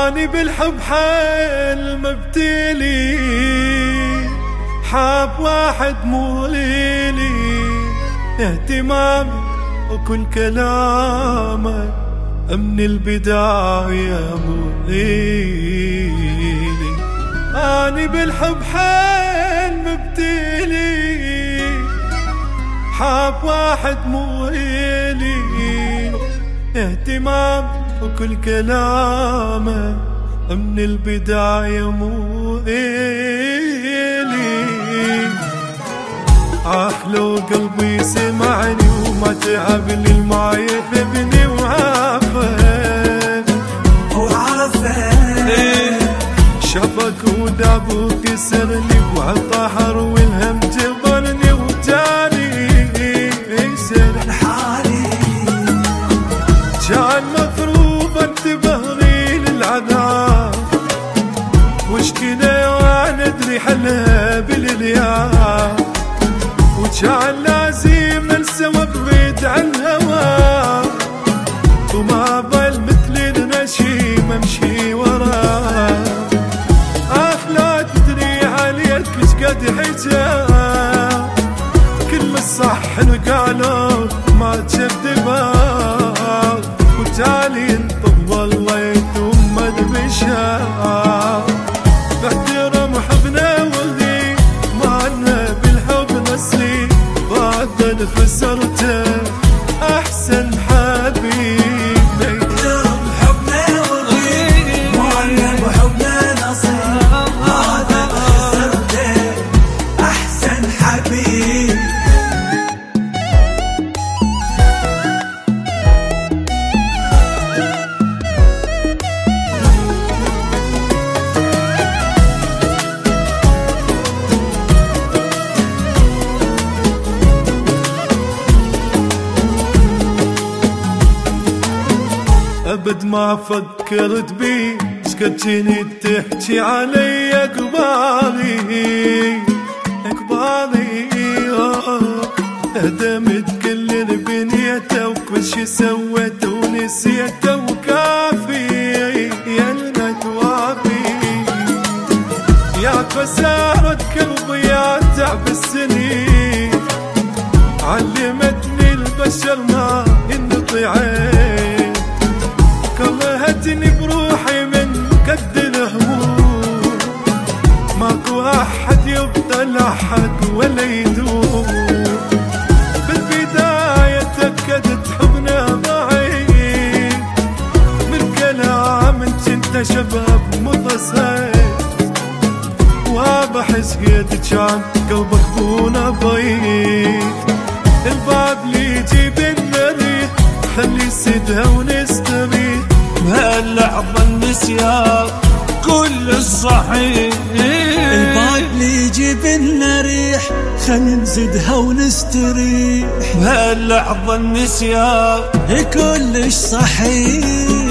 اني بالحب حيل مبتلي، حاب واحد مو ليلي، اهتمامي وكل كلامك من البداية مو ليلي. اني بالحب حيل مبتلي، حاب واحد مو ليلي، اهتمام وكل كلامه من البداية مو إلي. لو قلبي سمعني وما تعب لي ما يحبني وعافى شافك وداب وكسرني وعالطحر والهم جبرني وجاني سرح حالي. كان مفروض انتبه لي للعذاب وش كذا وانا ادري حلها بالليام، وكان لازم ننسى وابعد عن هواه، وما بال مثل النشيم امشي وراه. لا تدري عليك ايش قد حجاه، كل الصح قالوا ما تكذبه، وتالي انطب والله ثم دبشاه. باحترام حبنا ولدي ما لنا بالحب نسلي، بعد خسرته احسن حبيبي. أبد ما فكرت بي سكتشني تحكي علي أقبالي هدمت كل البنيته وكل شي سويته ونسيته وكافي يا النتوافي. يا خسارة قلبي يا تعب السنين، علمتني البشر ما ينطيعين، كرهتني بروحي من قد الهموم، ماكو احد يبطل احد ولا يدوم. بالبداية تأكدت حبنا ضعيف، من كلام انت شباب متصيف، وبحس قد كان قلبك بونا ضيف. الباب لي يجيب الريح خلي سدها ونستريح، بهاللحظة النسيان كل الصحيح. الباب اللي يجيب لنا ريح خل نزدها ونستريح، بهاللحظة النسيان كلش صحيح.